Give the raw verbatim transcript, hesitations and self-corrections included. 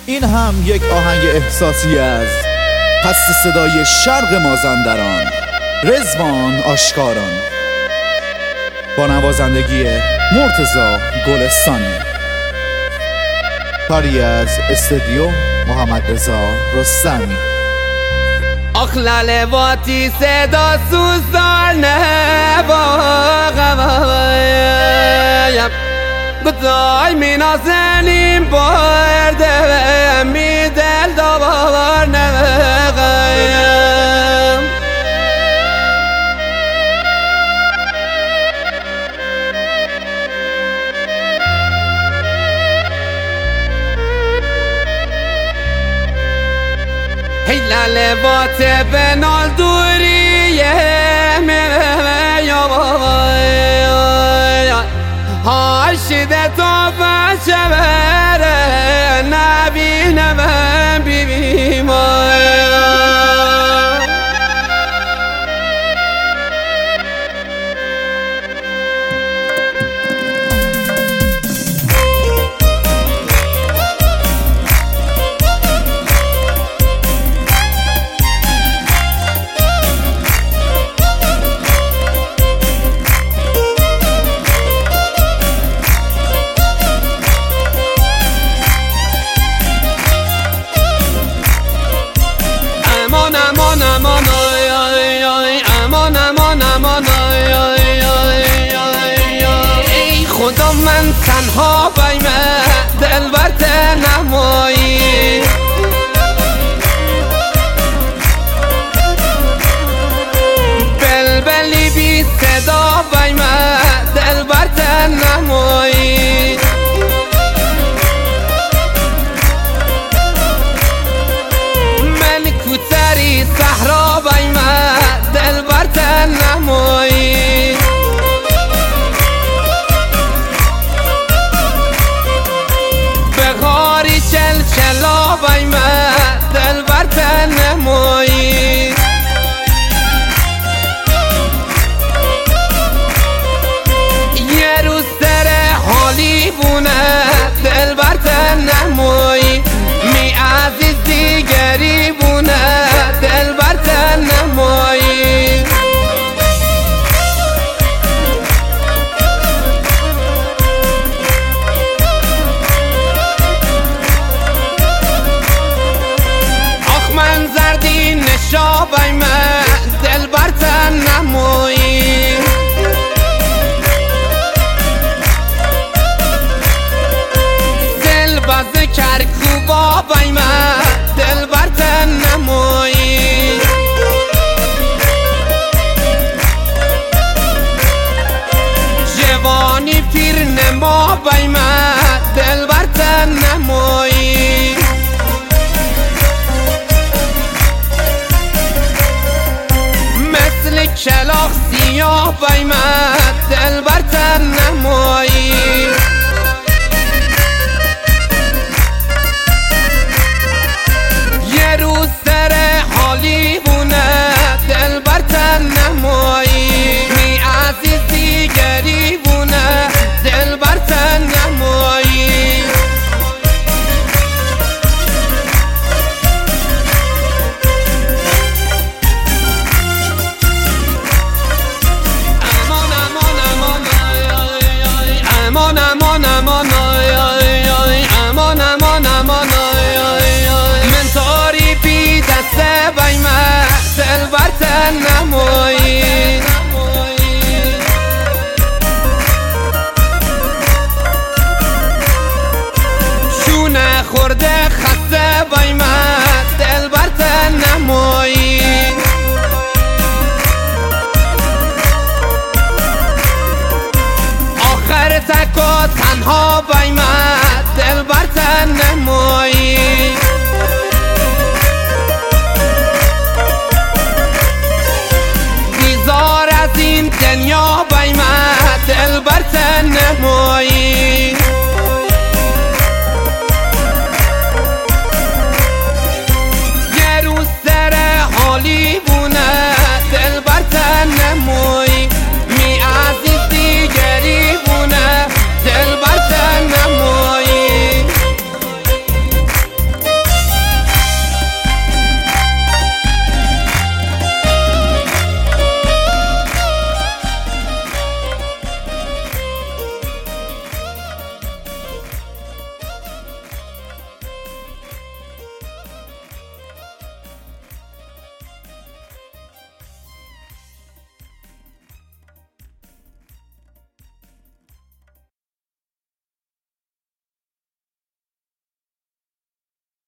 این هم یک آهنگ احساسی از پس صدای شرق مازندران، رضوان آشکاران، با نوازندگی مرتضی گلستانی، کاری از استودیو محمد رضا رستمی. آخ لالواتی صدا سوزانه باقوایم گدای می نازنیم برده می دل دوار نوغایم هی لالوات بنال دوریه میوه هاشده تو بچه نبینه من بیبیم ای خدا من تنها بایم دل برت نمایی بلبلی بی صدا بایم دل برت نمایی من کوتری صحرا بایم دل برت نمایی بغاری چل چلا بایم دل برت نمایی یه روز در حالی بونه دل برت نمایی می عزیز دیگری بونه دل برت نمایی آخ من زردی نشابایم دل برت نمایی دل باز کرکوبا بایم دل برت نمایی جوانی پیر نما بایم دل برت نمایی مثل کلاغ سیاه بایم دل برت نمایی یه روز در حالی بونه دل برت نمایی می عزیز دیگری بونه دل برت نمایی امان امان امان امان امان امان امان امان امان من تاری بی دسته بایم دل برت نمایی شونه خورده خسته بایم دل برت نمایی آخر تک و تنها بایم